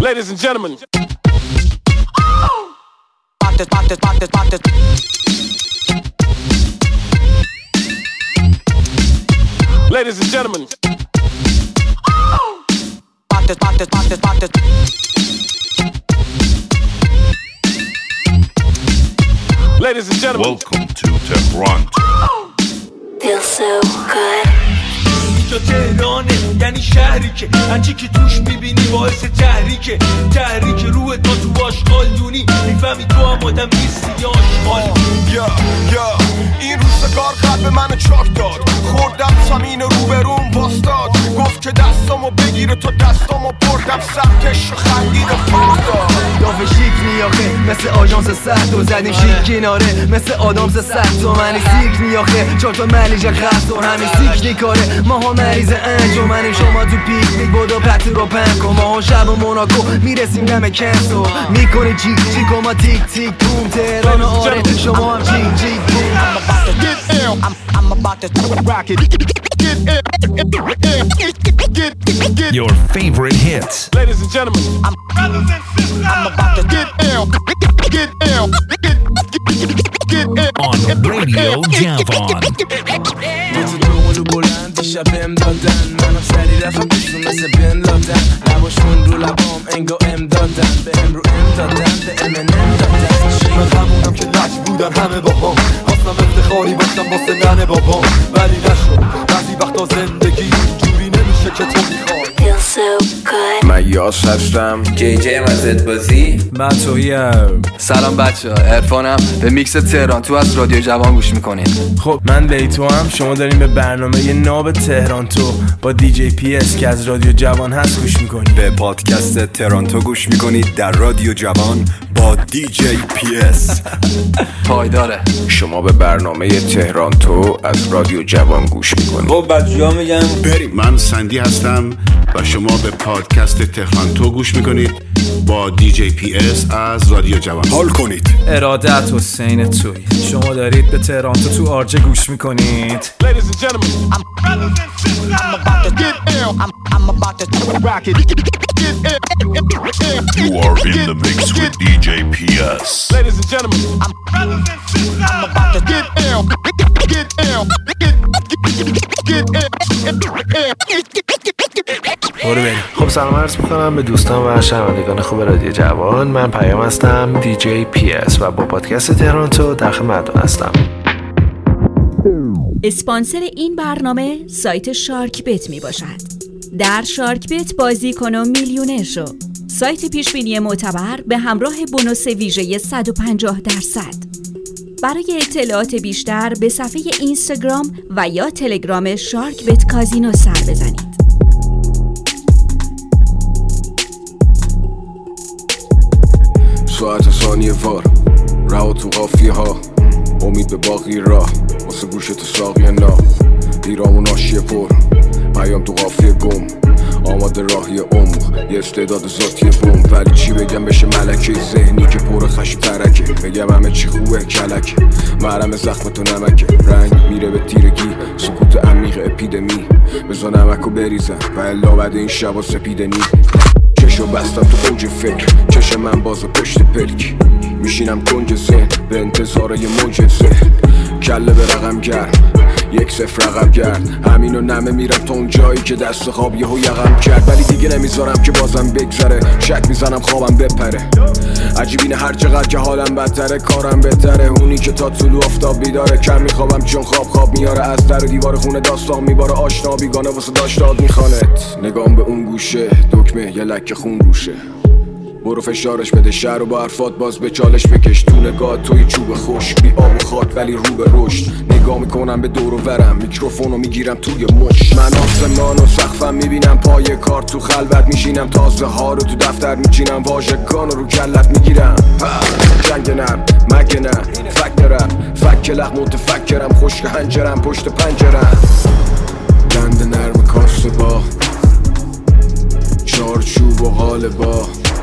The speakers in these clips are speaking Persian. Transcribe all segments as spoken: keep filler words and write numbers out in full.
Ladies and gentlemen. Ladies and gentlemen. Ladies and gentlemen. Welcome to Toronto. Feel so good. اینجا تهرانه یعنی شهری که هرچی که توش میبینی باعث تحریکه تحریک روح تا تو آشغالدونی میفهمی تو هم آدم نیستی یا آشغال. یا یا این روزگار قلب منو چاک داد، خوردم زمین رو به روم باستاد، گفت که دستامو بگیره تو دستامو بردم سمتش و خندید فردا. دافه شیک نیاخه مثل آژانس سرد و زدیم شیک کناره مثل آدامز سرد و منی سیک نیاخه چار تا ملیجه خرد و همین سیک نیکاره ماها مریض انجمنیم شما تو پیک میک بودا پتی رو پنک و ماها شب و موناکو میرسیم دم کنسو میکنی جیک جیک و ما تیک تیک بوم تهران آره شما هم جیک جیک بوم. I'm about to rock it. Your favorite hits. Ladies and gentlemen. I'm, I'm about to get ill. Get ill. Get ill. On Radio Javon. مثل دوغلو بلند دیشب بهم دادن منم سری رفتم پیشون مثل بن لادن لباشون رو لبام انگا ام دادن به ام رو ام دادن به ام ام دادن من همونم که لج بودن همه با هم خواستم افتخاری باشم واسه ننه بابام ولی نشد بعضی وقتا زندگی جوری نمیشه که تو میخوای. Feel so good. من یاس هستم جی جی مزد بازی من تویم. سلام بچه ها عرفانم به میکس تهران تو از رادیو جوان گوش میکنین. خب من لیتو هم شما داریم به برنامه ی ناب تهران تو با دی جی پی اس که از رادیو جوان هست گوش میکنید. به پادکست تهرانتو گوش میکنید در رادیو جوان با دی جی پی اس. پایداره. شما به برنامه تهرانتو از رادیو جوان گوش میکنید. خب بچه‌ها میگم بریم. من سندی هستم و شما به پادکست تهرانتو گوش میکنید با دی جی پی اس از رادیو جوان. حال کنید. ارادت حسین توی شما دارید به تهرانتو تو آرجه گوش میکنید. Ladies and gentlemen. I'm, I'm about to get ill. I'm, I'm about to rock it. Get ill. You are in the mix with D J P S. Ladies and gentlemen. I'm, I'm about to get ill. Get ill. Get برو بریم. خب سلام عرض میکنم به دوستان و شنوندگان خوب رادیو جوان. من پیام هستم دی جی پی اس و با پادکست تهرانتو در خدمتتون هستم. اسپانسر این برنامه سایت شارک بت می باشد. در شارک بت بازی کن و میلیونر شو. سایت پیشبینی معتبر به همراه بونوس ویژه صد و پنجاه درصد. برای اطلاعات بیشتر به صفحه اینستاگرام و یا تلگرام شارک بت کازینو سر بزنید. ساعت ثانیه وار رها تو قافیه ها امید به باقی راه واسه گوش تو ساقی نا دیرامون آشیه پر پیام تو قافیه گم آماده راهی عمق یه استعداد ذاتی بوم ولی چی بگم بشه ملکه ذهنی که پر خشم ترکه بگم همه چی خوبه کلک محرم زخم تو نمکه رنگ میره به تیرگی سکوت عمیق اپیدمی بزا نمکو بریزم و الا بعد این شبا سپیده نی چشو بستم تو اوج فکر چش من باز پشت پلک میشینم کنج ذهن به انتظار یه موج ذهن کله به رقم گرم یک صفر رقم گرد همینو نمه میرم تا اون جایی که دست خواب یهو یقم کرد ولی دیگه نمیذارم که بازم بگذره شک میزنم خوابم بپره عجیبینه هر چقدر که حالم بدتره کارم بهتره اونی که تا طلوع آفتاب بیداره کم میخوابم چون خواب خواب میاره از در و دیوار خونه داستان میباره آشنا بیگانه واسه داشتاد میخوانت نگام به اون گوشه دکمه یه لکه خون روشه برو فشارش بده شهر و با حرفات باز به چالش بکش تو نگاه توی چوب خوش بی آب و خاک ولی رو به رشد نگاه میکنم به دور و ورم میکروفونو میگیرم توی مش من آسمان و سقفم میبینم پای کار تو خلوت میشینم تازه ها رو تو دفتر میچینم واژگان رو کلت میگیرم جنگ نرم مگه نه فکر رم فک لح متفکرم خشک هنجرم پشت پنجرم دند نرم کاسه با چارچوب و حال با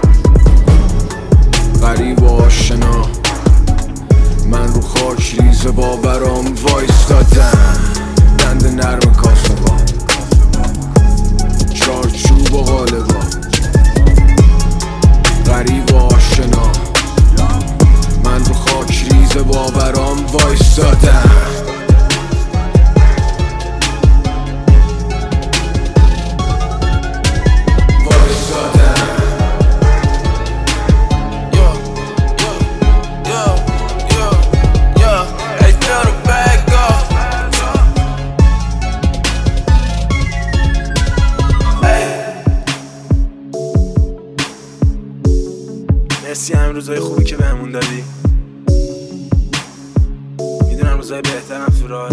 غریب و آشنا من رو خاک ریز با برام وایستادم دند نرم کاسه با چارچوب و غالبا روزای خوبی که بهمون دادی. میدونم روزای بهترم تو راهه.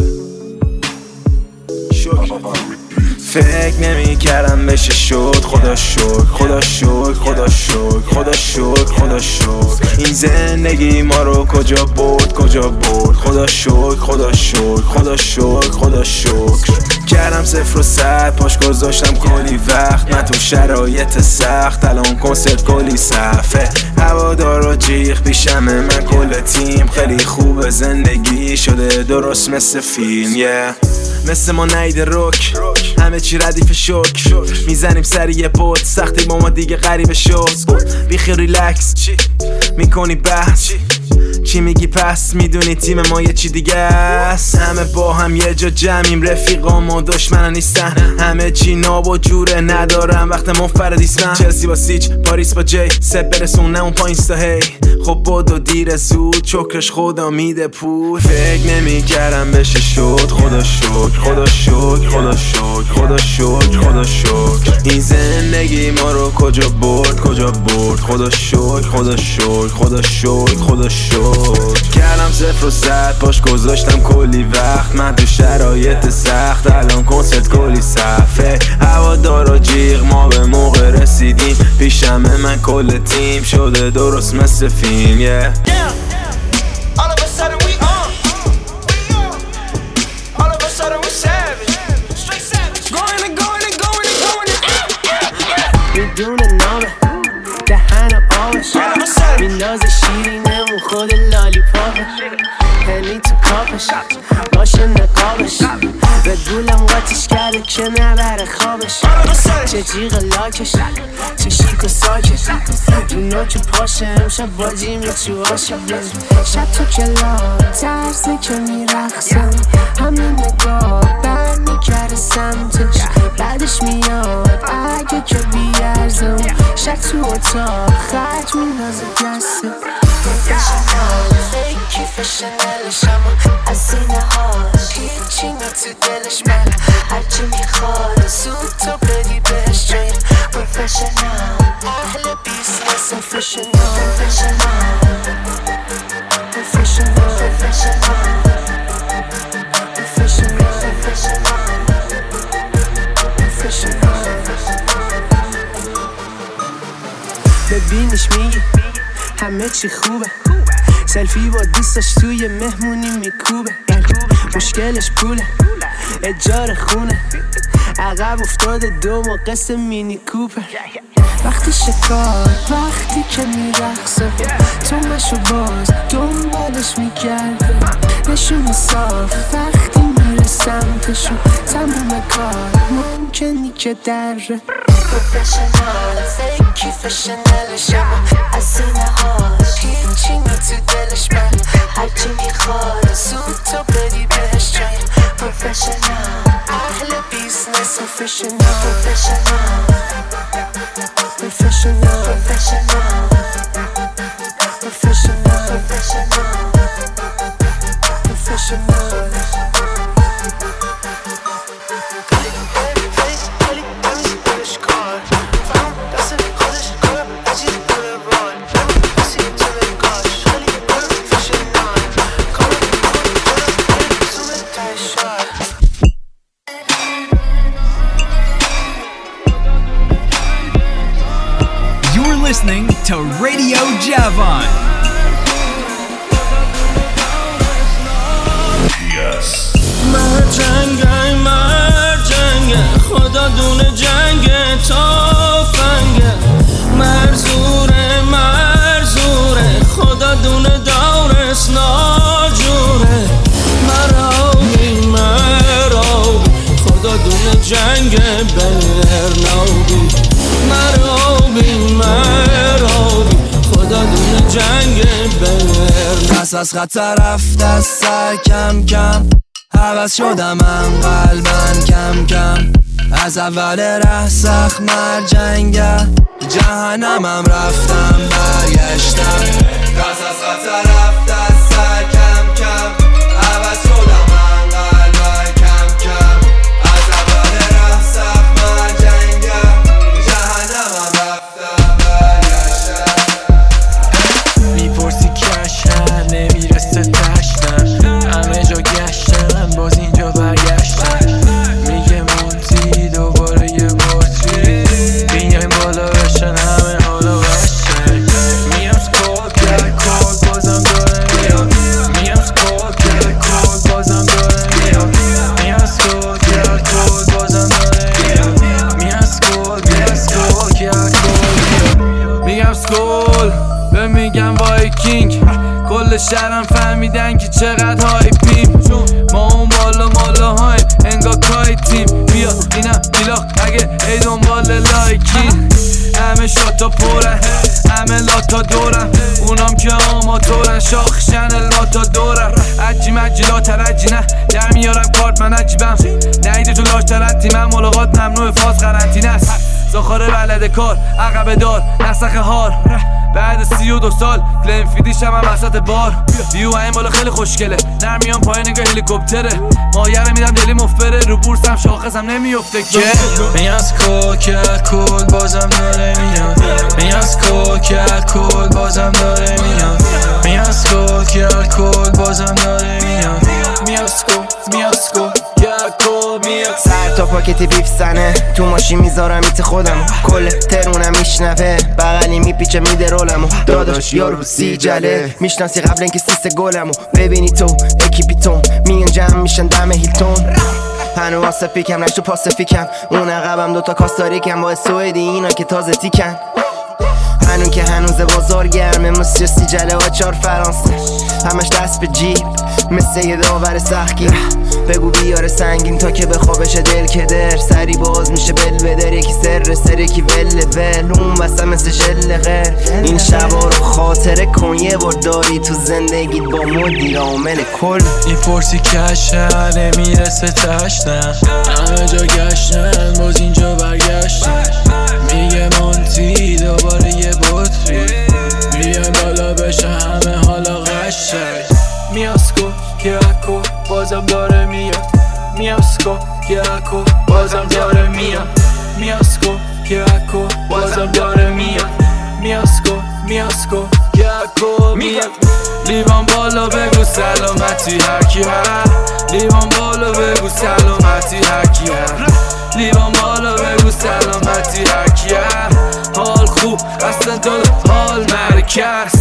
شکر فکر نمی کردم بشه شد. خدا شکر خدا شکر خدا شکر خدا شکر خدا شکر. این زندگی ما رو کجا برد کجا برد. خدا شکر خدا شکر خدا شکر خدا شکر. کردم صفر و صد پاش گذاشتم کلی وقت. من تو شرایط سخت الان کنسرت کلی صفحه. هوادار و جیغ پیشمه من کل تیم. خیلی خوب زندگی شده درست مثل فیلم yeah. مثل ما نیده روک همه چی ردیف شک. میزنیم سری یه پوت سختی با ما دیگه غریبه شد. بیخی ریلکس میکنی بحث چی میگی پس میدونی تیم ما یه چی دیگه است. همه با هم یه جا جمعیم رفیقام و دشمنن نیستن. همه چی ناب و جوره ندارم وقت منفردیست. من چلسی با سیچ پاریس با جی سب برسونه اون پایین ستا هی. خب بودو دیر زود چکرش خدا میده پول. فکر نمی کردم بشه شد. خدا شکر خدا شکر خدا شکر خدا شکر خدا شکر. این زندگی ما رو کجا برد کجا برد. خدا شکر خدا شکر خدا شکر خدا شکر. کردم صفر و صد پاش گذاشتم کلی وقت. من تو شرایط سخت الان کنسرت کلی صفحه. هوادار و جیغ ما به موقع رسیدیم. پیشمه من کل تیم شده درست مثل فیلم yeah. میدونه نامه دهن آبش میندازه شیرینمون خود لالی پاپه. هنی تو کاپش باشه نقابش. به گولم قاتش کرده که نبره خوابش. چه جیغ لاکش چه شیک و ساکش. تو نوک پاشه امشب بازی میتو آشه. شب تو کلام ترزه که میرخصم. همین نگاه بر میکرده سمتش. بعدش میاد اگه که بیارزم. شک تو اتاق خرج میندازه دسته. پروفشنال فیکی فشنلش اما از سینه هاش هیچی نه تو دلش. من هرچی میخواد زود تو بدی بهش جایر. پروفشنال اهل بیزنس پروفشنال پروفشنال پروفشنال پروفشنال پروفشنال. ببینش میگی همه چی خوبه. سلفی با دوستاش توی مهمونی میکوبه. مشکلش پوله اجاره خونه. عقب افتاده دو و قصه مینی کوپر. وقتی شکار وقتی که میرخصه. تو مشو باز دنبالش میگرده. نشون صاف وقتی میره سمتشو. تموم کار ممکنی که دره. پروفشنال فیکی فشنلش اما از سینه هاش هیچی نه تو دلش. من هرچی میخواد زود تو بدی بهش جایر. پروفشنال اهل بیزنس پروفشنال پروفشنال پروفشنال پروفشنال پروفشنال پروفشنال. Listening to Radio Javon. Yes. مرجنگه مرجنگه خدا دونه جنگ تافنگه. مرزوره مرزوره خدا دونه دورس ناجوره. مرابی مرابی خدا دونه جنگ برنابی. مرابی مرابی خدا دونه جنگ بر. پس از خطر رفت از سر کم کم. حوض شدم من قلبن کم کم. از اول ره سخت مرجنگه. جهنمم رفتم برگشتم. پس از خطر رفت از سر کم کم. حوض شدم من قلبن کم کم. از اول ره سخت مرجنگه. جهنمم رفتم برگشتم. بیشترم فهمیدن که چقدر هایپیم، ما اون بالا مالا هایم انگار کای تیم. بیا اینم بیلاخ اگه ای دنبال لایکین، همه شاتا پرن همه لاتا دورم، اونام که آماتورن شاخشن لاتا دورم. عجی مجی لا ترجی نه در میارم کارت من عجیبم، نهیده تو لاش ترتی من ملاقات ممنوع فاز قرنطینه است. زاخاره بلده کار عقب دار نسخ هار، بعد سی و دو سال فلیم فیدیش هم هم وسط بار. بیو این بالا خیلی خوشگله نرمیان پایین نگاه هلیکوپتره، مایره میدم دلی مفبره رو بورسم شاخصم نمیفته که میاز کوکه کول بازم داره میاد، میاز کوکه کول بازم داره میاد، میاز کوکه کول بازم داره میاد، میاز کو میاز کو سر تا پاکتی بیف زنه تو ماشین میذارم ایت خودم، کل ترونم میشنوه بغلی میپیچه میده رولمو. داداش یارو سی جله میشناسی قبل اینکه سیس گلمو ببینی تو اکیپیتون میان جمع میشن دم هیلتون. هنو واسه پیکم نشتو پاس فیکم، اون عقبم دوتا کاستاریکم با سوئدی اینا که تازه تیکن. هنون که هنوز بازار گرمه مثل سی جله و چار فرانسه، همش دست به جیب مثل یه داور سخگیر. بگو بیاره سنگین تا که بخوابش دل کدر، سری باز میشه بل بدر یکی سر سر یکی ول ول، اون واسه مثل ژل غیر. این شبا رو خاطره کن یه بار داری تو زندگیت با مدیر عامل کل. این فرسی کشن میرسه تشنم، همه جا گشتن باز اینجا برگشتن. میگه مانتی دوباره یه بطری میان بالا بشه همه حالا قشنگ. میاسکو که اکو بازم داره میاد، میاسکو که اکو بازم داره میاد، میاسکو که اکو بازم داره میاد، میاسکو میاسکو که اکو میاد. لیوان بالا بگو سلامتی هرکی هر، لیوان بالا بگو سلامتی هرکی هر، لیوان بالا بگو سلامتی هرکی هر. حال خوب اصلا دل حال مرکز.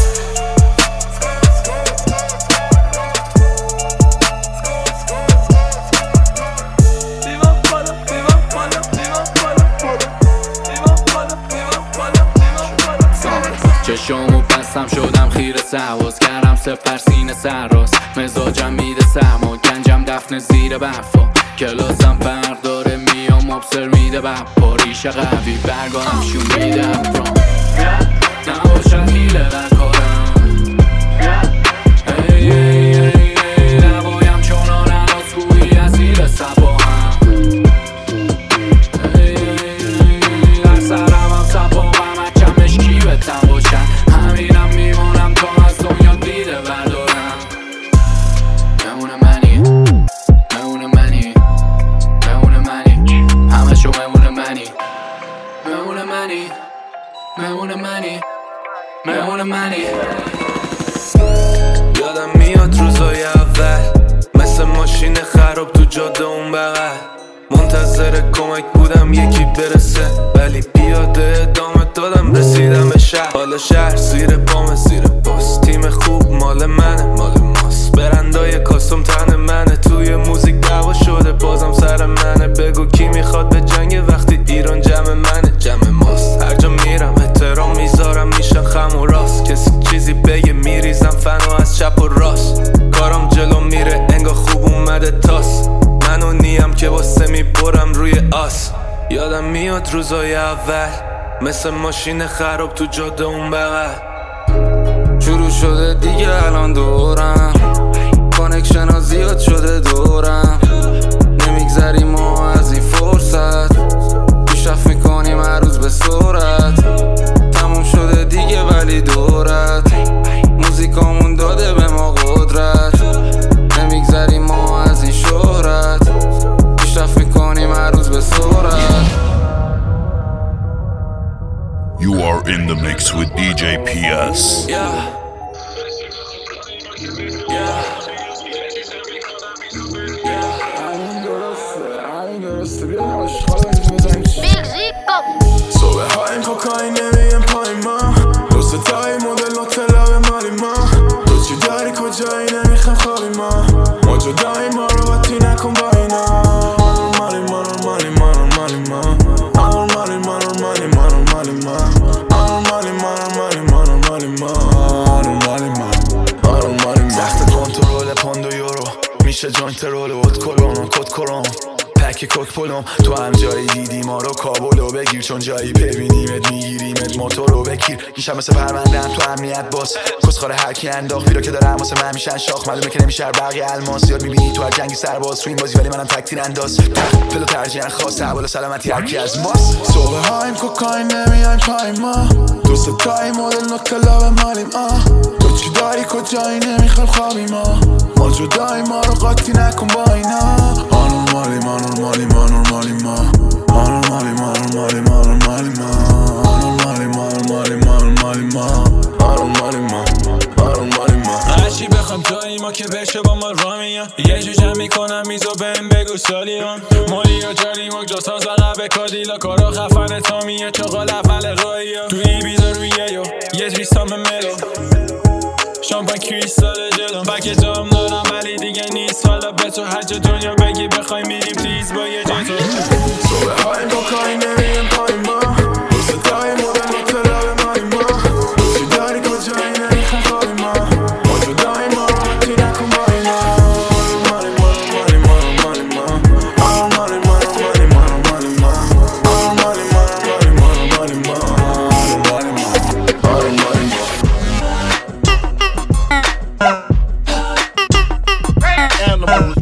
چشامو بستم شدم خیره سواز کردم سپر سینه سراز، مزاجم میده سرما گنجم دفن زیر برفا، کلاسم فرق داره میام مبصر میده بپا، ریشه قوی برگانم شون میده افرام نباشد میله در کارم. ای ای ای ای لبایم چونان اناس گویی از زیر سبا هم، ای ای ای در سرم هم سبا و مچم مشکی بتم باشن، همینم میمونم تا از دنیا دیده بردارم. مهمون منی مهمون منی مهمون منی همه شو مهمون منی مهمون منی مهمون منی مهمون منی. یادم میاد روزای اول مثل ماشین خراب تو جاده اون بغل، منتظر کمک بودم یکی برسه ولی پیاده ادامه دادم رسیدم به شهر. حالا شهر زیر پام زیر باس، تیم خوب مال منه مال ماست، برندای کاستوم تن منه، توی موزیک دعوا شده بازم سر منه. بگو کی میخواد به جنگ وقتی ایران جمع منه جمع ماست. هر جا میرم احترام میذارم میشن خم و راست، کسی چیزی بگه میریزم فنو از چپ و راست. کارم جلو میره انگار خوب اومده تاس، منو نیم که واسه میبرم روی آس. یادم میاد روزای اول مثل ماشین خراب تو جاده اون بغل، شروع شده دیگه الان دورم، کانکشن ها زیاد شده دورم، نمیگذری ما از این فرصت، پیشرفت میکنیم هر روز به سرعت، تموم شده دیگه ولی دورت، موزیکامون داده به ما قدرت، نمیگذری ما از این شهرت، پیشرفت میکنیم هر روز به سرعت. You are in the mix with D J P S. Yeah. Yeah. صبح هایم کوکاین نمیم پای ما، دوست تایی مدل و لب مالی ما، تو چی داری کجایی نمیخوام خوابی ما، ما جدایی ما رو باتی نکن با اینا. مالی ما رو مالی ما رو مالی ما مالی ما رو مالی ما رو مالی ما مالی ما رو مالی ما رو مالی ما مالی ما رو مالی تک پلم تو هم جایی دیدی ما رو کابلو بگیر چون جایی ببینیمت میگیریمت موتور رو بکیر این شب مثل پرونده هم تو امنیت باس کسخاره هر کی انداخت ویرا که دارم واسه من میشن شاخ معلومه که نمیشه بقیه الماس یاد میبینی تو هر جنگی سرباز تو این بازی ولی منم تک تیر انداز پلو ترجیحاً خاص احوال سلامتی هر کی از ماست صبح هایم کوکاین نمیایم پایم ما دوست تای مدل نکته لب مالیم آه تو چی داری کجایی نمیخوام خوابی ما ما جدایی ما رو قاطی نکن با اینا آنورمالی ما نورمالی ما نورمالی ما آنورمالی ما نورمالی ما نورمالی ما آنورمالی ما نورمالی ما نورمالی ما آنورمالی ما آنورمالی ما هرچی بخوام جایی ما که بشه با ما را میان یه جو جمع میکنم میزو بهم بگو سالیان مالی و جاری مک جا ساز عقب کادیلا کارا خفن تامیه چاقال اول رایی ها توی بیزا روی یو یه جریستام ملو شامپان کریستال جلو بک جام دارم ولی دیگه نیست حالا به تو هر جا دنیا بگی بخوای میریم پلیز با یه جای تو صبح های با کاری نمیم پای ما دوست دای مدن و تلاب مالی ما دوستی داری کجایی نمیخواه خوابی ما ما جدای ما رو حتی نکن با اینا مالی مالی مالی مالی مالی ما مالی مالی مالی مالی مالی ما مالی مالی مالی مالی مالی ما مالی مالی مالی ما Animals.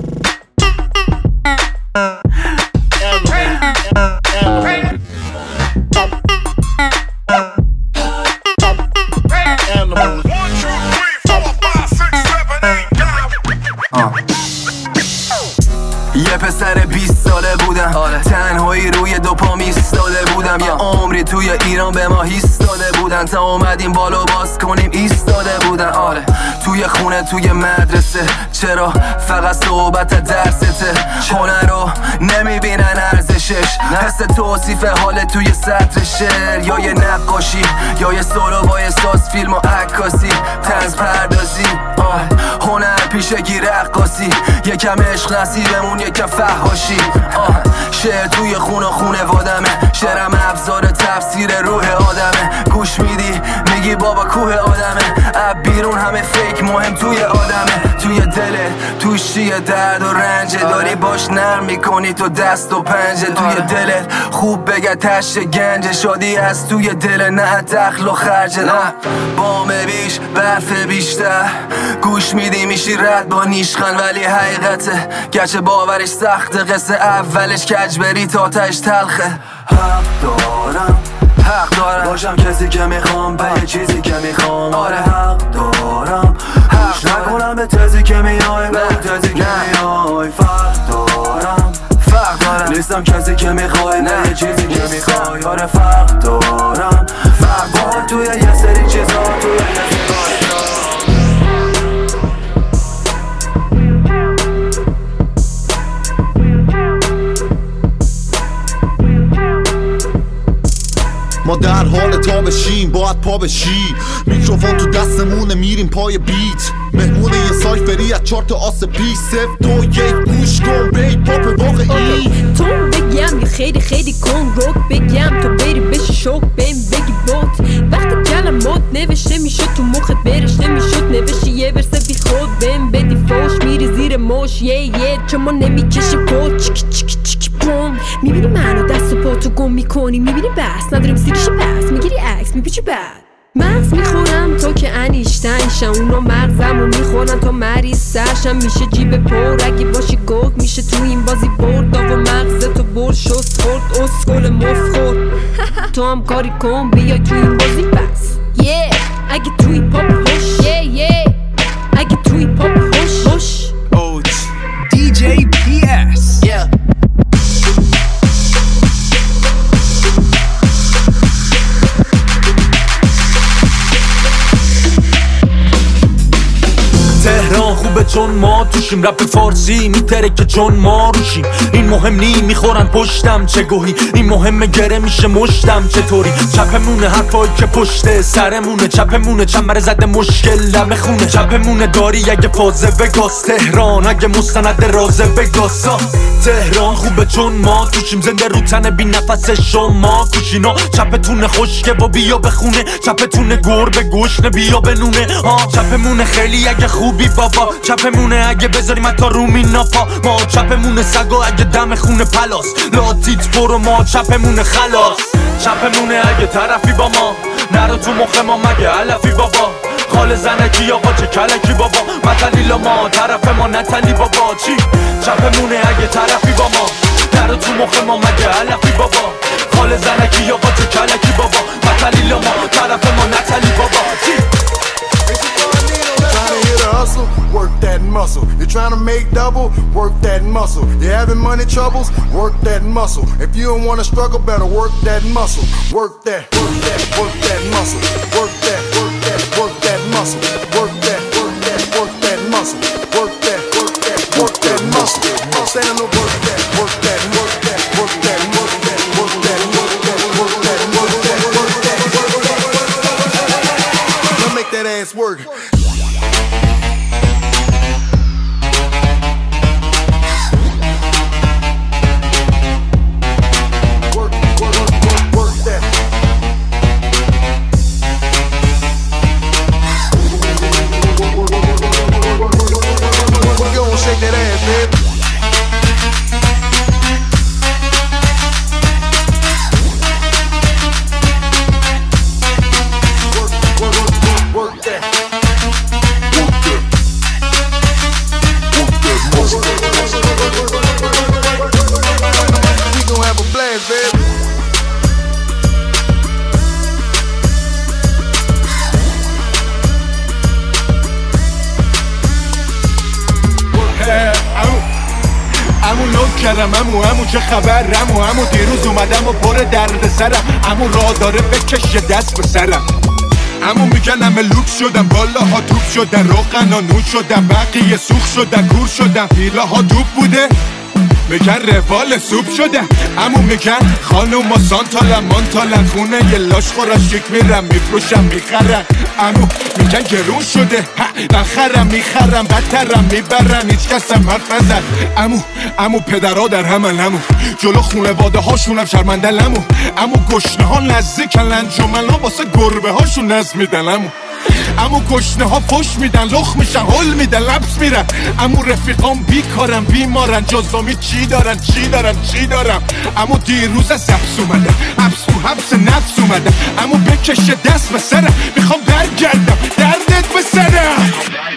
یه پسر بیست ساله بودم آره. تنهایی روی دو پا ایستاده بودم آه. یه عمری توی ایران به ما ایستاده بودن تا اومدیم بالا باز کنیم ایستاده بودن آره. توی خونه توی مدرسه چرا فقط صحبت درسته هنر رو نمیبینن ارزشش حس توصیف حال توی سطر شعر یا یه نقاشی یا یه سولو با احساس فیلم و عکاسی طنز پردازی آه. هنر پیشگی رقاصی یکم عشق نصیبمون یکم فحاشی آه. شعر توی خونه خونه وادمه شعرم ابزار تفسیر روح آدمه گوش میدی میگی بابا کوه آدمه اب بیرون همه فیک مهم توی آدمه توی دله توش چیه درد و رنجه داری باش نرم میکنی تو دست و پنجه توی دلت خوب بگه تشت گنجه شادی از توی دل نه دخل و خرجه نه بام بیش برف بیشتر گوش میدی میشی رد با نیشخن ولی حقیقته گرچه باورش سخته قصه اولش کج بری تا تش تلخه حق دارم حق دارم باشم کسی که میخوام به یه چیزی که میخوام آره حق دارم حق نکنم به تزی که میای به تزی که میای فرق دارم فرق دارم نیستم کسی که میخوای نه یه چیزی که میخوای آره فرق دارم فرق دارم توی یه سری چیزا توی یه سری ما در حال تا بشیم باید پا بشی میکروفون تو دستمونه میریم پای بیت مهمون یه سایفری از چارت آس پیش صف دو یک گوش کن بی پاپ واقعی تو بگم یه خیلی خیلی کن روک بگم تو بری بشی شوک بیم بگی بوت وقتی کلمات نوشته میشد تو مخت برشته میشد نوشی یه ورسه بی خود بیم بدی فوش میری زیر موش یه یه چون ما نمیکشیم کل چیکی چیکی چیکی بوم میبینی منو دست و پاتو گم میکنی میبینی بس نداریم سیریش بس میگیری عکس میپیچی بعد مغز میخورم تو که انیشتینشم اونا مغزمو میخورن تا مریض سرشم میشه جیب پر اگه باشی گوگ میشه تو این بازی برد و مغز تو بر شست خورد اسکل مفخور تو هم کاری کن بیای تو این بازی بس yeah. اگه توی پاپ هوش yeah, yeah. اگه توی پاپ هوش هوش اوج دی جی پی اس yeah. تهران خوبه چون ما توشیم رپ فارسی میتره که چون ما روشیم این مهم نی میخورن پشتم چه گوهی این مهمه گره میشه مشتم چطوری چپمونه حرفایی که پشت سرمونه چپمونه چمبر زده مشکل لمه خونه چپمونه داری اگه فازه بگاس تهران اگه مستند رازه بگاسا تهران خوبه چون ما توشیم زنده رو تن بی نفس شما کوشینا چپتونه خشکه و بیا بخونه چپتونه گربه گشنه بیا بنونه ها چپمونه خیلی اگه خوبی بابا چپ چپمونه اگه بذاریم حتی رومی ناپا. ما چپمونه سگا اگه دم خونه پلاس. لاتیت برو ما چپمونه خلاص. چپمونه اگه طرفی با ما نرو تو مخ ما مگه علفی بابا. خال زنکی آقا چه کلکی بابا. متلیلا ما طرف ما نتلی بابا. چی؟ چپمونه اگه طرفی با ما نرو تو مخ ما مگه علفی بابا. خال زنکی آقا چه کلکی بابا. متلیلا ما طرف ما نتلی بابا. چی؟ Hustle, work that muscle. You're trying to make double, work that muscle. You're having money troubles, work that muscle. If you don't want to struggle, better work that muscle. Work that, work that, work that muscle. Work that, work that, work that muscle. Work that, work that, work that muscle. Work that, work that, work that muscle. I'm saying no work that, work that, work that, work that, work that, work that, work that, work that, work that, work that, work that. Now make that ass work. کردم امو امو چه خبر امو امو دیروز اومدم و پر درد سرم امو راه داره بکشه دست به سرم امو میگن همه لوک شدم بالاها توپ شدن روغن و نوش شدم بقیه سوخ شدن کور شدم پیله ها دوب بوده میگن روال سوپ شدم امو میگن خانوما سانتالن مانتالن خونه یه لاش خورا شک میرم میفروشم میخرن امو میگن گرون شده نخرم میخرم بدترم میبرن هیچ کسم حرف نزد امو امو پدرها در همن امو جلو خونواده هاشونم شرمندن امو امو گشنه ها نزدیکن انجمن ها واسه گربه هاشون نز میدن امو امو گشنه ها فش میدن لخ میشن هل میدن لبس میرن امو رفیقام بیکارن بیمارن جزامی چی دارن چی دارن چی دارم امو دیروز از حبس اومدم حبس تو حبس نفس اومدم امو بکشه دست به سرم میخوام برگردم دردت به سرم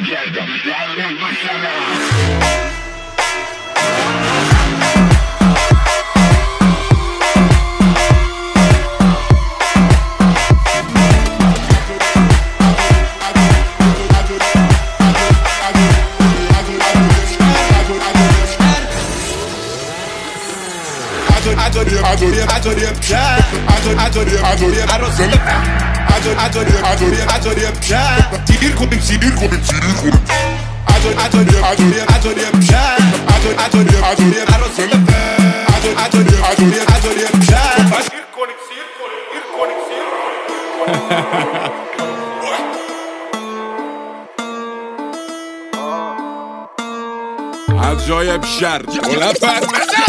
Adoria, adoria, adoria, adoria, adoria, adoria, adoria, adoria, tigir kodim, tigir kodim, tigir kodim. Adoria, adoria, adoria, adoria, adoria, adoria, adoria, adoria, adoria, adoria, tigir kodim, tigir kodim, tigir kodim. عجایب شر ولا فرق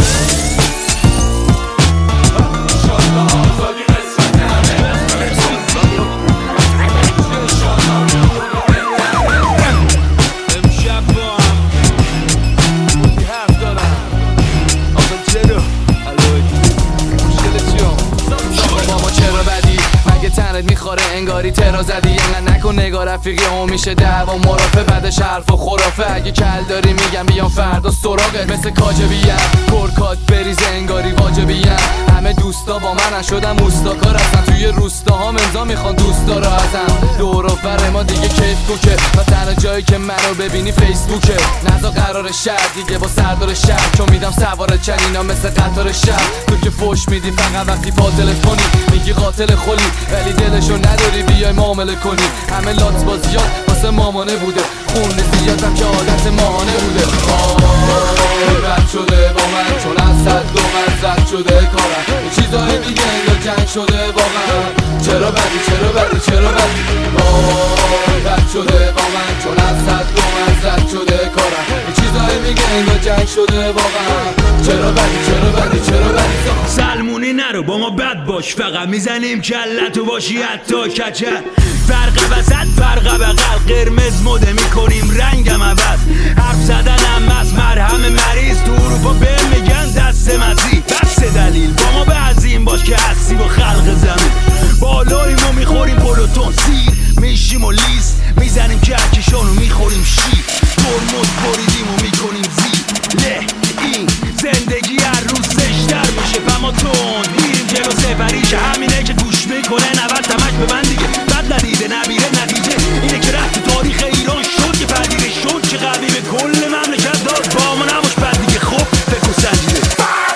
میخوره انگاری ترا زدی اینقدر نکن نگاه رفیقی هم میشه دعوا مرافع بعدش حرف و خرافه اگه کل داری میگم بیام فردا سراغت مثل کاجبیم کرکات بریز انگاری واجبیم همه دوستا با منن شدم اوستاکار هستن توی روستاها امضا میخوان دوستا را ازم دور و بر ما دیگه کیف کوکه و تنها جایی که منو ببینی فیسبوکه نزا قرار شهر دیگه با سردار شهر چون میدم سوار چنینا مثل قطار شهر تو که فوش میدی فقط وقتی فاضله کنی میگی قاتل خلی ولی دلشو نداری بیای معامله کنی همه لات بازیات واسه مامانه بوده خون زیادم که عادت ماهانه بوده آه رد شده با من چون از صد دو من زد شده کارم این چیزایی میگه یا جنگ شده واقعا چرا بدی چرا بدی چرا بدی آه رد شده با من چون از صد دو من زد شده کارم این چیزایی میگه یا جنگ شده واقعا چرا بدی چرا بدی چرا بدی سلمونی نرو نرو با ما بد باش، فقط میزنیم کلتو باشی حتی کچل. فرق وسط فرق بغل، قرمز مده میکنیم رنگم عوض. حرف زدنم از مرهم مریض، تو اروپا به میگن دست مزی. بس دلیل با ما بعضیم باش که هستی با خلق زمین. بالاییم و میخوریم پلوتون سیر، میشیم و لیست میزنیم کهکشان و میخوریم شیر. ترمز بریدیم و میکنیم زیر. له این زندگی هر روز زشتر میشه فما تون میریم جلو سفریش. همینه که گوش میکنه نود تمش به من دیگه. بد ندیده نبیره نتیجه اینه که رفت تاریخ ایران شد که پذیره شد که قوی به کل مملکت داد. با ما نباش بد دیگه خب فکر و سنجیده.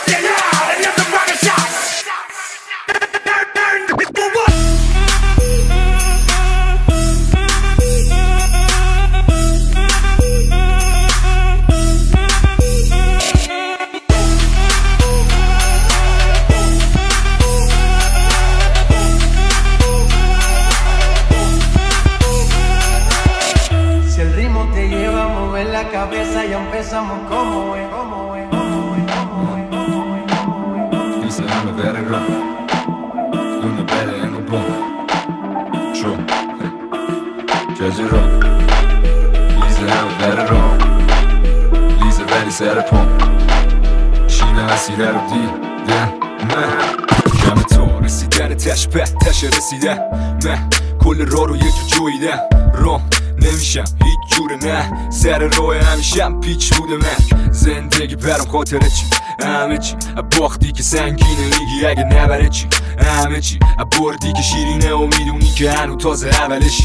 Cabeza y empezamos como es, como es, como es, como es, como es. Dice dame ver el rock, una pele en un punk. True, Jersey rock. Dice dame ver el rock, dice veli ser punk. شیوه مسیر رو دیدم من جمع تو رسیدن تشبه تش رسیدن من کل راه رو یه جو جویدم رو نمیشم هیچ جوره نه سر راه همیشم پیچ بوده من زندگی برام خاطره چی همه چی باختی که سنگینه میگی اگه نبره چی همه چی بردی که شیرینه و میدونی که هنو تازه اولشی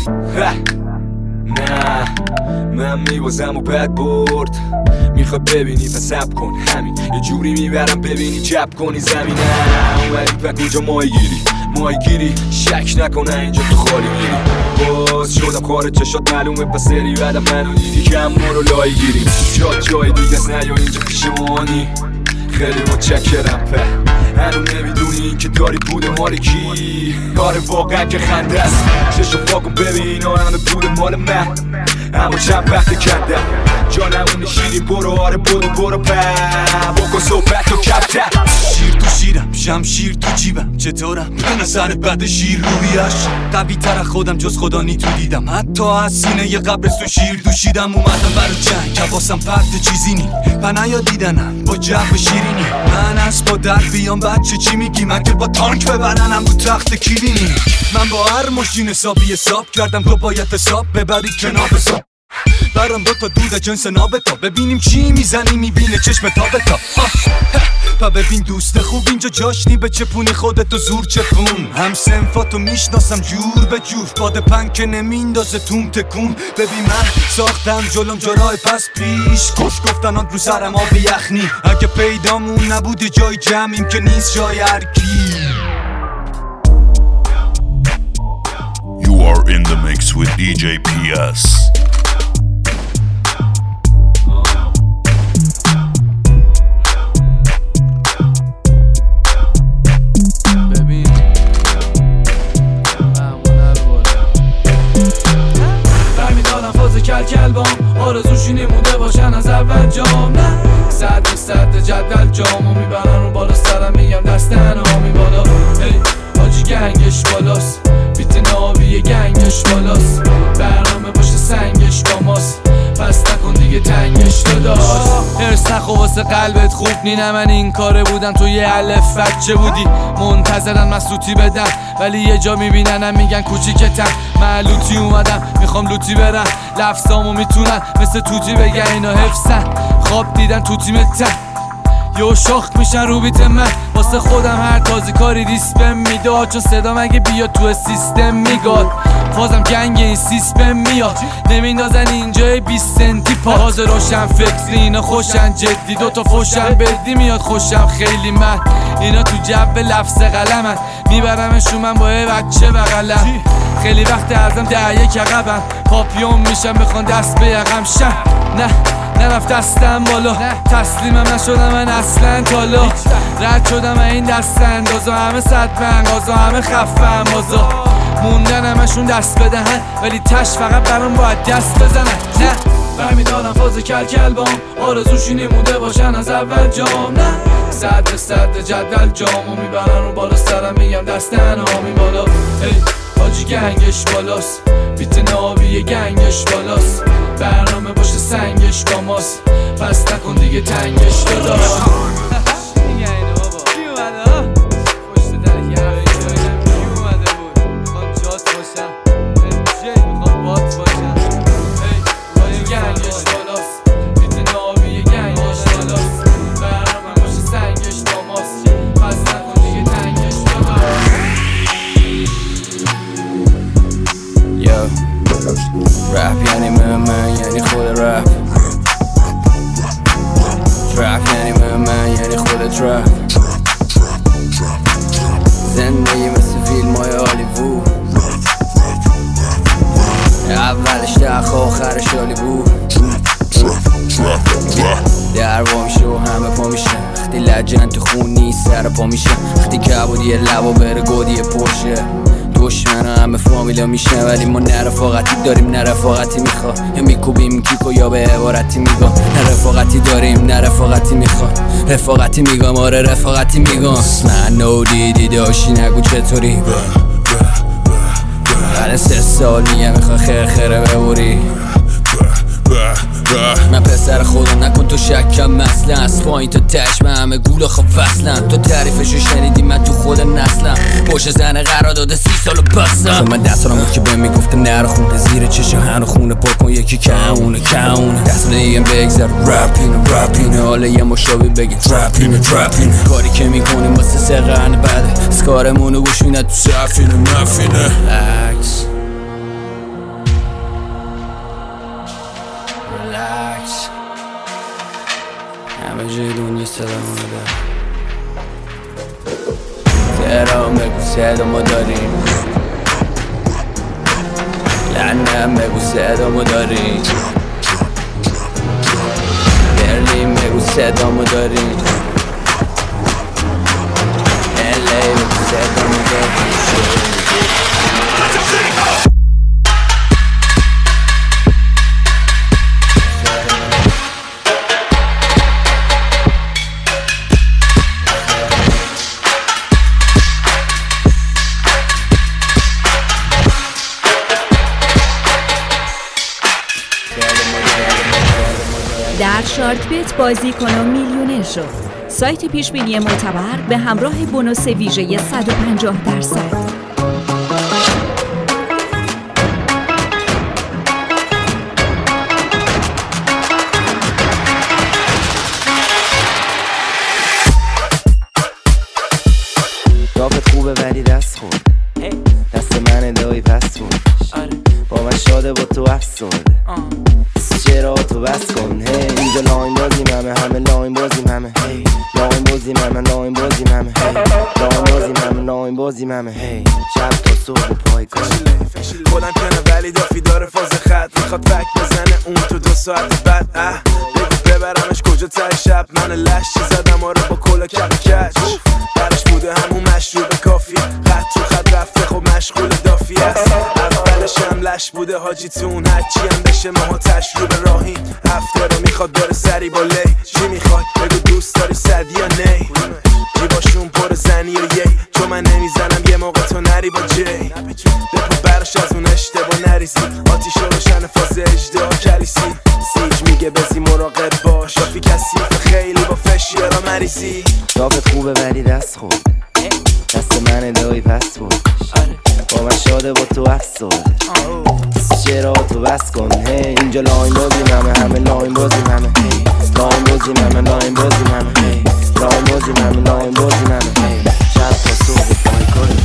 نه من میبازم و بد برد میخوای ببینی پس سب کن همین یه جوری میبرم ببینی چپ کنی زمینه اومدی پا کجا ماهی گیری ماهی گیری شک نکنه اینجا تو خالی میری باز شدم خارج چشات معلومه پس سری بعدم منو دیدی کم ما رو لای گیریم جا جای دیگه از نیا اینجا پیش مانی خیلی متشکرم په هنو نمیدونی که داری بوده مال کی آره واقعا که خنده است چشو پاکو ببین همه بوده مال من اما چند وقت کردم جانمون شیرین برو آره برو برو په بکن صحبت و کبتر شیر تو شیرم شمشیر تو جیبم چطورم به نظر بد شیر رویش قوی تر خودم جز خدا نی تو دیدم حتی از سینه یه قبرستون شیر دوشیدم اومدم برای جنگ حواسم پرت چیزی نی پنایا دیدنم با جو شیرینی من از با در بیام بچه چی میگی مگه با تانک ببرنم رو تخت کلینی من با هر ماشین حسابی حساب کردم تو باید حساب ببری کنار حساب برام دو تا دود جنس نابتا ببینیم چی میزنی میبینه چشم تابتا پا ببین دوست خوب اینجا جاشنی به چپونی خودتو زور چپون هم سنفاتو میشناسم جور به جور باد پنگ که نمیندازه توم تکون ببین من ساختم جلوم جرای پس پیش کش گفتن آن رو سرم آب یخنی اگه پیدامون نبوده جای جمعیم که نیست جای هرکی You are in the mix with دی جی پی اس. کل بام آرزوشی مونده باشن از اول جام نه صد صد جدل جامو میبرن رو بالا سرم میگم دستن آمی بالا هی آجی گنگش بالاست بیت نابی گنگش بالاست برنامه باشه سنگش با ماست پس نکن دیگه تنگش داداش ارس نخو واسه قلبت خوب نی نه من این کاره بودم تو یه الف بچه بودی منتظرن مسلوطی بدم ولی یه جا میبیننم میگن کوچیکتم معلوطی اومدم میخوام لوتی برم لفظامو میتونن مثل توتی بگن اینا حفظن خواب دیدن تو تیمتن یو شاخت میشن رو بیت من واسه خودم هر تازی کاری ریسپم میداد چون صدا مگه بیاد تو سیستم میگاد فازم گنگ این سیستم میاد نمیندازن اینجای بیست سنتی پاز روشن فکری اینا خوشن جدی دوتا فوشن بدی میاد خوشم خیلی من اینا تو جب لفظ قلمن میبرمشون من با یه بچه بغلم خیلی وقت ازم ده یک عقبم پاپیون میشم بخوان دست به یقم شم نه نرفت دستم بالا تسلیمم نشدم من اصلا تالا رد شدم این دست اندازا همه صد بنگازا همه خفم بازا موندن همشون دست بدهن ولی تش فقط برام باید دست بزنن. نه برمیدارم فاز کل کل بام آرزوشونی مونده باشن از اول جام. نه صد به صد جدول جامو میبرن رو بالا سرم میگم دستن آمی بالا. ای حاجی گنگش بالاست بیت نابی گنگش بالاست برنامه باشه سنگش با ماست پس نکن دیگه تنگش داداش. رپ یعنی من من یعنی خود رپ ترپ یعنی من من یعنی خود ترپ زندگی مثل فیلم های هالیوود اولش دخ آخرش هالیوود در وا میشه و همه پا میشه وقتی لجن تو خون نیست سر پا میشه وقتی کبودی لبا بره گودی پوشه دشمن همه فامیلا میشه ولی ما نه رفاقتی داریم نه رفاقتی میخوا یا میکوبیم کیکو یا به عبارتی میگم نه رفاقتی داریم نه رفاقتی میخوا رفاقتی میگم آره رفاقتی میگم من نو دیدی داشتی نگو چطوری بعد سه سال میگم میخوا خیر خیره ببوری من پسر خودم نکن تو شکم مثلا از پایین تا تش من همه گول آخه وصلم تو تعریفشو شنیدی من تو خود نسلم پشت زن قرار داده سی سالو بستم من دست سالم بود که بهم میگفتم نرو خونه زیر چشم هنو خونه پر کن یکی کمونه کمونه دست دیگه بگذر رپینه رپینه حالا یه مشابه بگه ترپینه ترپینه کاری که میکنیم واسه سه قرن بعده از کارمونو گوش میده تو سفینه مفینه لکس همه جای دنیا صدا ما داریم تهران بگو صدا ما داریم لندن بگو صدا ما داریم برلین بگو صدا ما داریم الی بگو صدا ما داریم در شارک بیت بازی کن و میلیونر شو. سایت پیش بینی معتبر به همراه بونوس ویژه صد و پنجاه درصد. رافت خوبه ولی دست خورد دست من دایی پس بود با من شاده با تو افسرده چرا تو بس کن هی اینجا لاین بازیم همه همه لاین بازیم همه هی لاین بازیم همه لاین بازیم همه هی لاین بازیم همه لاین بازیم همه هی شب تا صبح پای کن بلند کنه ولی دافی داره فاز خط میخواد فک بزنه اون تو دو ساعت بعد اه بگو ببرمش کجا تای شب من لشی زدم آره با کلا کپ کچ درش بوده همون مشروب کافی خط تو خط رفته خب مشغول دافی است اولش هم لش بوده حاجی تون هرچی هم بشه ماها تشروب راهی هفته رو میخواد بره سری با لی چی میخواد بگو دوست داری صدی یا نی جیباشون پر زنی و یی چون من نمیزنم یه موقع تو نری با جی بپو برش از اون اشتباه نریزی آتیش روشن فاز اجدها کلیسی سیج میگه بزی مراقب باش رافی کسیف خیلی با فشیارا مریضی رافت خوبه ولی دست خورد دست من دایی پس بود با من شاده با تو افسرده چرا تو بس کن هی اینجا لاین بازیم همه همه لاین بازیم همه هی لاین بازیم همه لاین بازیم همه هی لاین بازیم همه لاین بازیم همه هی شب تا صبح پای کن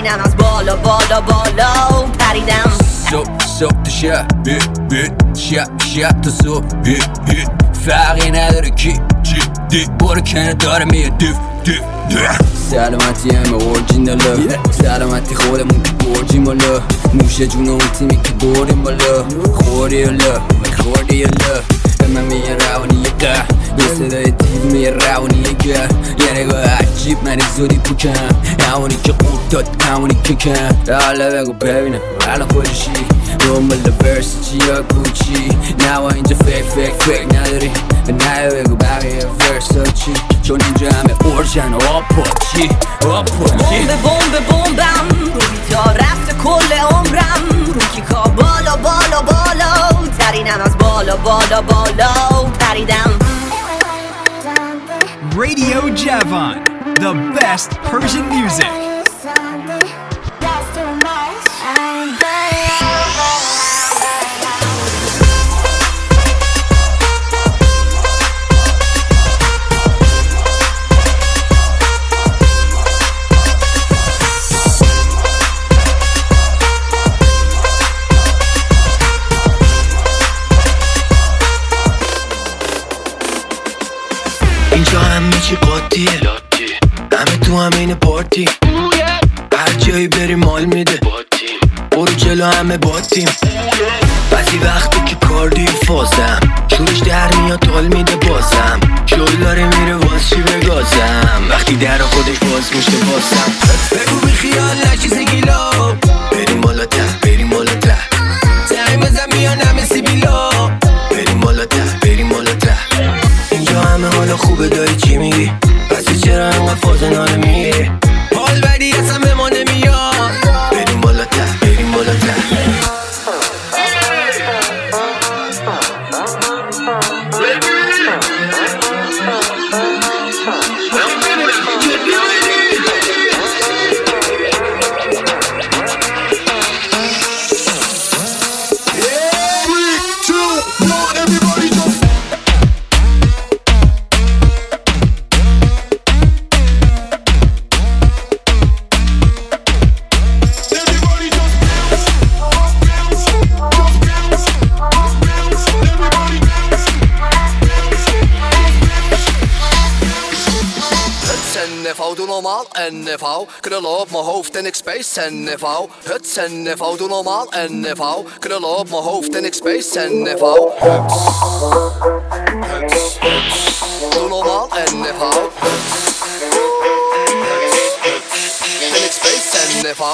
پریدم از بالا بالا بالا پریدم صبح صبح تا شب بیت بیت شب شب تا صبح هیت هیت فرقی نداره کی چی دی برو کنه داره میه دیف دیف دیف سلامتی همه اورجیناله سلامتی خودمون که برجیم بالا نوش جون اون تیمی که بردیم بالا خوری الا خوری الا به من میگه روانیه قه یه صدای دیو میگه روانیه گه یه نگاه عجیب من زودی پوکم همونی که قورت داد همونی که کم حالا بگو ببینم الان خودشی دنبال ورسیچی یا کوچی نوا اینجا فیک فیک فیک نداری نه بگو بقیه ورساچی چون اینجا همه اورژن و آپاچی آپاچی بمب بمب بمبم روی تا رفت کل عمرم رو کیکا بالا بالا بالا ترینم از بالا بالا بالا پریدم Radio Javon, the best Persian music. اینجا همه چی قاطیه همه تو همین پارتی هر جایی بری مال میده برو جلو همه باتیم بعضی وقتی که کار دیر فازم شورش در میاد تال میده بازم شل داره میره واز چی بگازم وقتی در خودش باز میشه بازم بگو بی خیال نشی سگیلا بریم بالاتر بریم بالاتر زنگ بزن میان همه سیبیلا بریم بالاتر بریم بالاتر اینجا همه حالا خوبه داری چی میگی پس چرا انقدر فاز ناله میگی حال بدی اصلا به ما نمیاد بریم بالاتر بریم بالاتر N F O, krullen op mijn hoofd en ik space N F O. Huts N F O, doe normaal N F O, krullen op mijn hoofd en ik space N F O. Huts, huts, huts, doe normaal N F O. Huts, huts, en ik space N F O.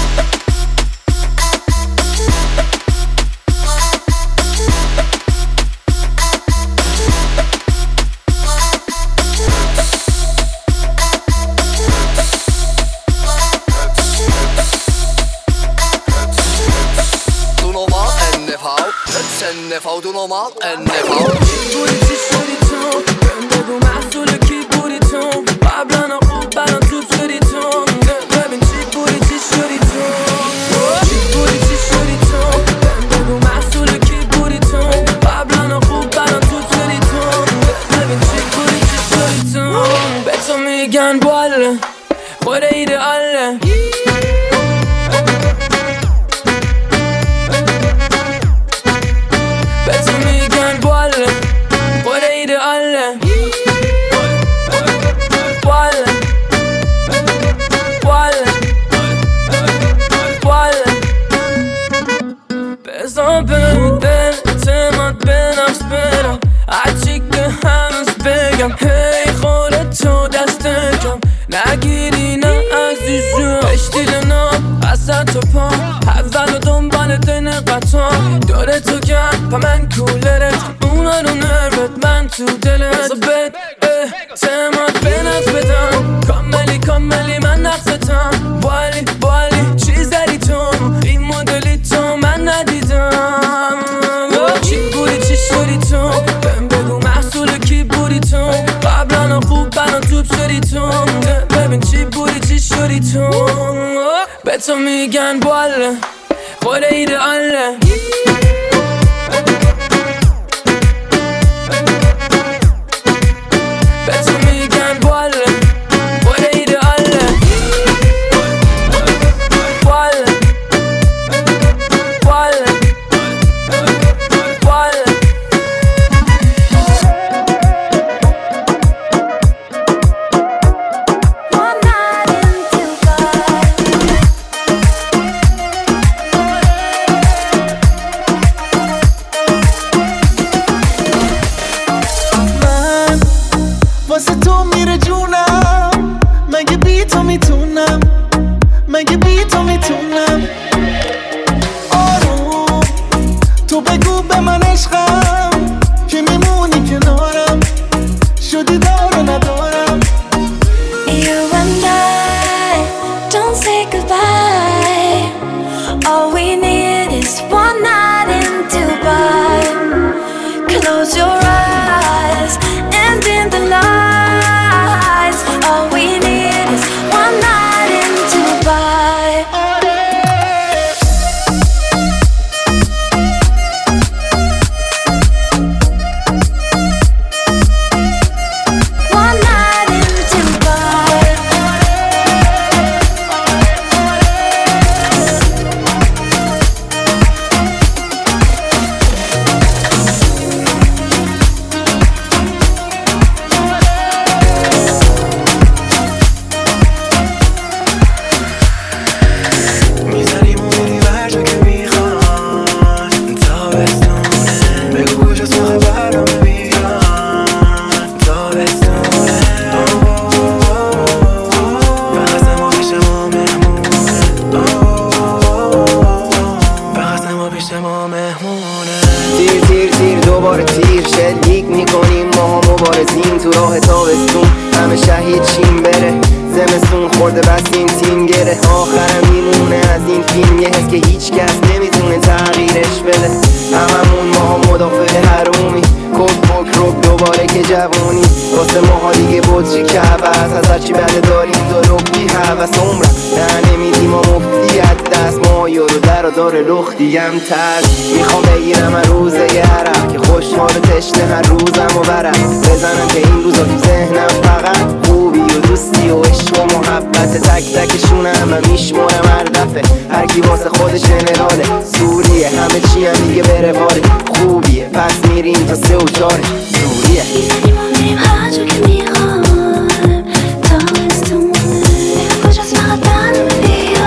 N F O, doe normaal N F O. بودی شدی تو بهم بگو محصول کی بودی تو قبلا خوب برام توب شدی تو ببین چی بودی چی شدی تو چی بودی چی شدی تو بهم بگو محصول کی بودی تو قبلا خوب برام توب شدی تو ببین چی بودی چی شدی تو به تو میگن باله خود ایدئاله هی خورد تو دست کم نگیری نه عزیزم بشتیل نام اصلا تو پا اول و دنبال دین قطعا داره تو کم پا من کولرت اونا رو نربت من تو دلت زا بد اعتماد به نفس بدم کاملی کاملی من نقصتم بالی بالی چیز داری تو این مدلی تو من ندیدم چی بودی چی شدی تو بهم بگو محصول کی بودی تو قبلا خوب برام توب شدی تو ببین چی بودی چی شدی تو به تو میگن باله خود ایدئاله به تو میگن باله خود ایدئاله ماه تابستون همه شهید چین بره زمستون خورده بس این تیم گره آخرم میمونه از این فیلم یه حس که هیچ کس نمیتونه تغییرش بده هممون ماها مدافع حرومی کک پک روک دوباره که جوانی واسه ماها دیگه بطری که عوض از هرچی بده داریم دارو بی حوث عمرم نه نمیدیم ما مفتیت دست ما یارو در و دار لختیم ترس میخوام بگیرم هر روزه یه عرب که خوشحال و تشنه هر روزم و برم بزنم که این روزا تو ذهنم فقط خوبی و دوستی و عشق و محبت تک تکشون همه میشمارم هر دفعه هر کی واسه خودش جنراله سوریه همه چی هم دیگه بره واره خوبیه پس میریم تا سه و چاره سوریه میمونیم هر جا که میخوام تابستونه کجاست فقط برنامه بیا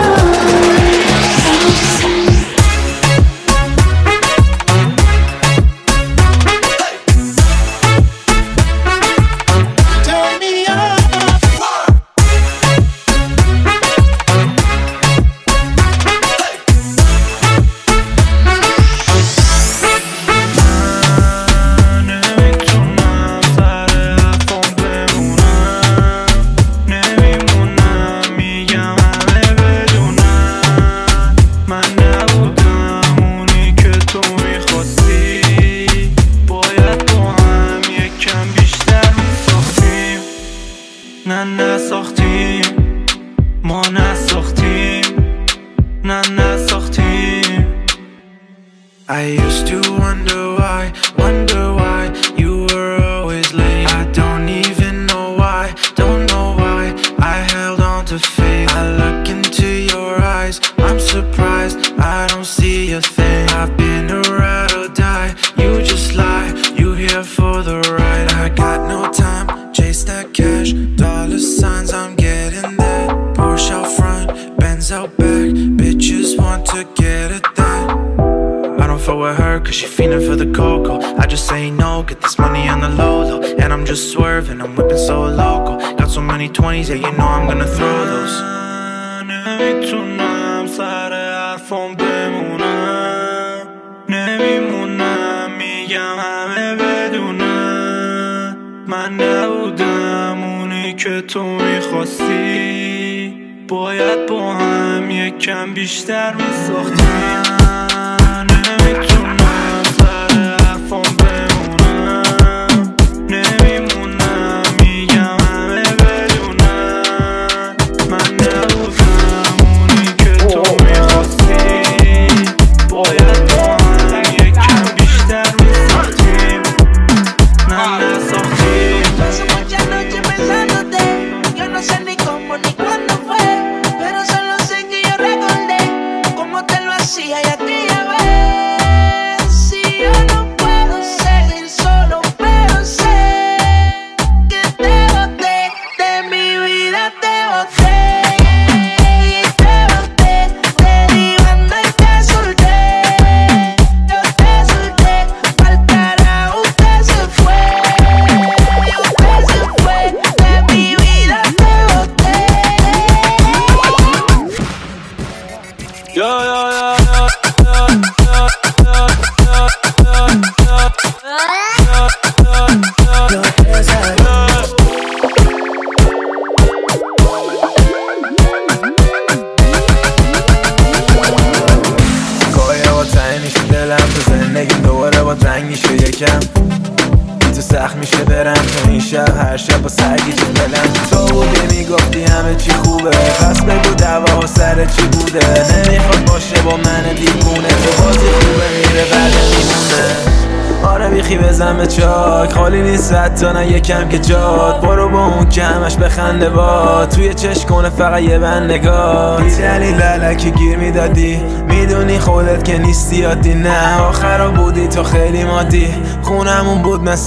I used to wonder why, wonder why you were always late. I don't even know why, don't know why I held on to faith. I look into your eyes, I'm surprised I don't see a thing. I've been a ride or die, you just lie, you here for the ride. I got no time, chase that cash, dollar signs, I'm getting there. Porsche out front, Benz out back, bitches want to get it that. I don't fuck with her cause she feeling for the cocoa. I just say no, get this money on the low low. And I'm just swerving, I'm whipping so loco. Got so many twenties, yeah you know I'm gonna throw those. نمیتونم سر حرفم بمونم نمیمونم میگم همه بدونم من نبودم اونی که تو میخواستی باید با هم یکم بیشتر میساختیم نمیتونم سر حرفم بمونم نمیمونم میگم همه بدونم من نبودم اونی که تو میخواستی باید با هم یکم بیشتر میساختیم نه نساختیم Paso muchas noches pensándote yo no sé ni cómo ni cuándo fue pero solo sé que yo recordé cómo te lo hacía y aquella vez si yo no puedo seguir solo pero sé que te boté de mi vida te boté y te boté te di banda y te solté yo te solté pa'l carajo usted se fue y usted se fue de mi vida te boté Yo, yo, yo, گاهی با تنگ میشه دلم تو زندگیم دوباره با تنگ میشه یکم تو سخت میشه برم تو این شب هر شب با سرگیجه دلم تو بودی میگفتی همه چی خوبه پس بگو دعوا و سر چی بوده نمیخواد باشه با من دیوونه تو بازی خوبه میره بعد میمونه آره بیخی بزن به چاک خالی نیست حتی نه یکم که جاد برو با اون که همش بخنده با توی چشم کنه فقط یه بند نگاه بی دلیل للکی گیر میدادی میدونی خودت که نیستی عادی نه آخرا بودی تو خیلی مادی خونمون بود مثل